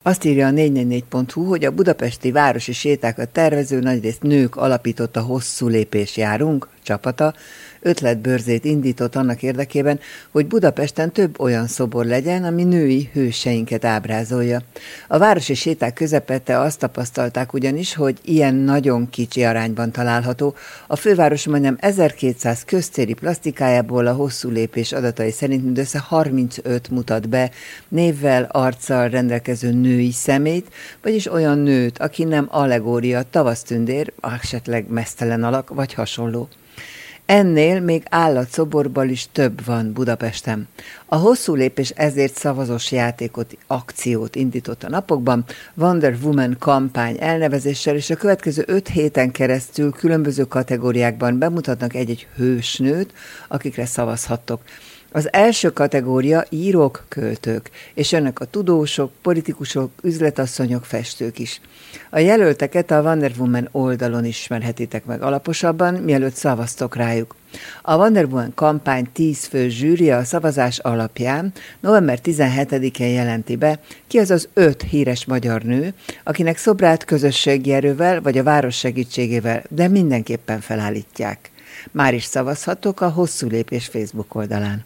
Azt írja a 444.hu, hogy a budapesti városi sétákat tervező, nagyrészt nők alapította Hosszú lépés járunk csapata, ötletbörzét indított annak érdekében, hogy Budapesten több olyan szobor legyen, ami női hőseinket ábrázolja. A városi séták közepette azt tapasztalták ugyanis, hogy ilyen nagyon kicsi arányban található. A főváros majdnem 1200 köztéri plastikájából a Hosszú lépés adatai szerint mindössze 35 mutat be névvel, arccal rendelkező női szemét, vagyis olyan nőt, aki nem allegória, tavasztündér, esetleg meztelen alak vagy hasonló. Ennél még állatszoborban is több van Budapesten. A Hosszú lépés ezért szavazós játékot, akciót indított a napokban, Wonder Woman kampány elnevezéssel, és a következő 5 héten keresztül különböző kategóriákban bemutatnak egy-egy hősnőt, akikre szavazhattok. Az első kategória írók, költők, és jönnek a tudósok, politikusok, üzletasszonyok, festők is. A jelölteket a Wonder Woman oldalon ismerhetitek meg alaposabban, mielőtt szavaztok rájuk. A Wonder Woman kampány 10 fő zsűria a szavazás alapján november 17-én jelenti be, ki az az 5 híres magyar nő, akinek szobrát közösségi erővel vagy a város segítségével, de mindenképpen felállítják. Már is szavazhatok a Hosszú lépés Facebook oldalán.